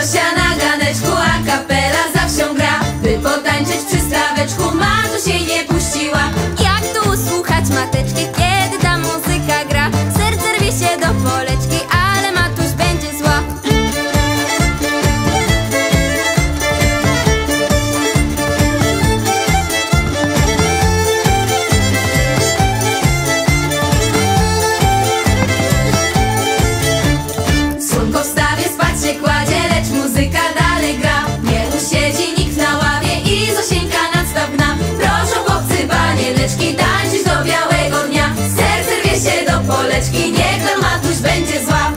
Zosia na ganeczku, a kapela za wsią gra. By potańczyć przy staweczku, Matuś jej nie puściła. Jak tu usłuchać mateczki, kiedy ta muzyka gra? Serce rwie się do poleczki, ale Matuś będzie zła. Słonko w stawie spać się kładzie, lecz muzyka dalej gra. Nie usiedzi nikt na ławie i Zosieńka nadstaw gna. Proszą chłopcy panieneczki tańczyć do białego dnia. Serce rwie się do poleczki, niech nam Matuś będzie zła.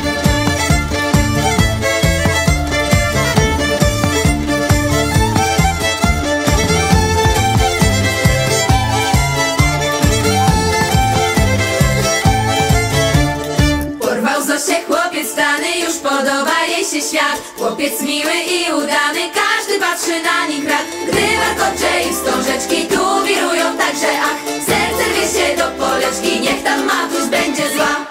Porwał Zosię chłopiec stany, już podoba jej się świat. Chłopiec miły i udany, każdy patrzy na nich rad. Gdy warkocze i wstążeczki tu wirują także ach. Serce rwie się do poleczki, niech tam Matuś będzie zła.